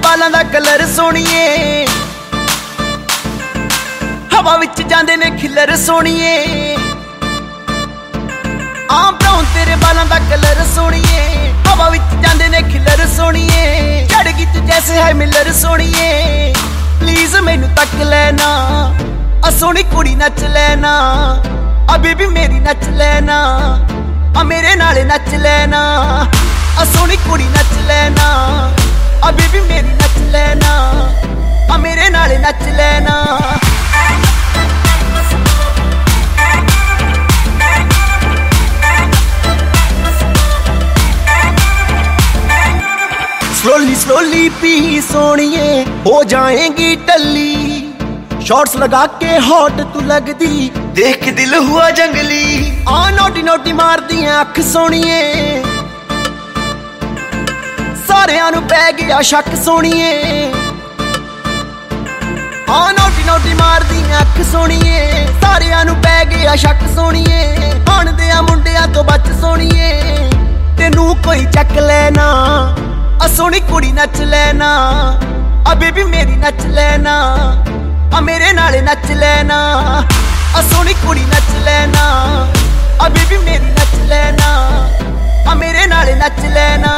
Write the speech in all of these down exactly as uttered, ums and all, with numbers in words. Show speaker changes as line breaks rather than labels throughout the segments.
बालां दा कलर सोहणीए, हवा विच जांदे ने खिलर सोहणीए। आम ब्राउन तेरे बालां दा कलर सोहणीए, हवा विच जांदे ने खिलर सोहणीए। चढ़ गई तू जैसे है मिलर सोहणीए, प्लीज मैनू तक लेना, आ सोहनी कुड़ी नच लेना, अभी भी मेरी नच लेना, आ मेरे नाल नच लेना। आ सोहनी कुड़ी नच लेना, अभी भी मेरी नच लेना, आ मेरे नाल नच लेना। स्लोली स्लोली पी सोनिए, हो जाएंगी टल्ली, शॉर्ट्स लगा के हॉट तू लगदी, देख दिल हुआ जंगली। आ नोटी नोटी मार दी अख सोनिए, सारियां नू पै गया शक सोनिए। आ नोटी नोटी मार दी अख सोनिए, सारियां नू पै गया शक सोनिए। आण दियां मुंडियां तो बच सोनिए, तेनू कोई चक लेना, आ सोहनी कुड़ी नच लेना, अभी भी मेरी नच लेना, आ मेरे नाल नच लेना। आ सोहनी कुड़ी नच लेना, अभी भी मेरी नच लेना, आ मेरे नाल नच लेना।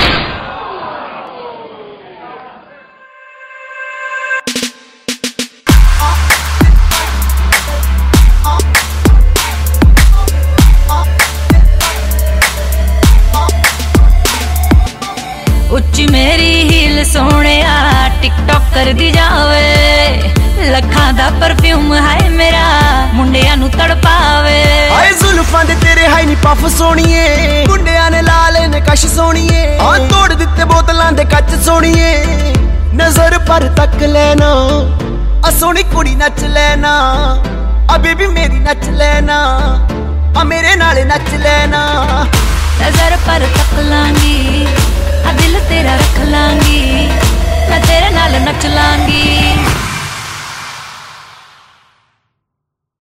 उच्ची मेरी हील सोहणिया, टिकटॉक कर दी जावे, लखां दा परफ्यूम है मेरा, मुंडियां नू तड़पावे।
आए जुल्फां दे तेरे हाई नी पफ सोहणीए, मुंडियां ने ला लेने कश सोहणीए। आ तोड़ दिते बोतलां दे कच सोहणीए, नजर पर तक लेना, आ सोहनी कुड़ी नच लेना, अभी भी मेरी नच लेना, आ मेरे नाल नच लेना।
नजर पर तक लांगी, आ दिल तेरा रख लांगी, मैं तेरे नाल नच लांगी।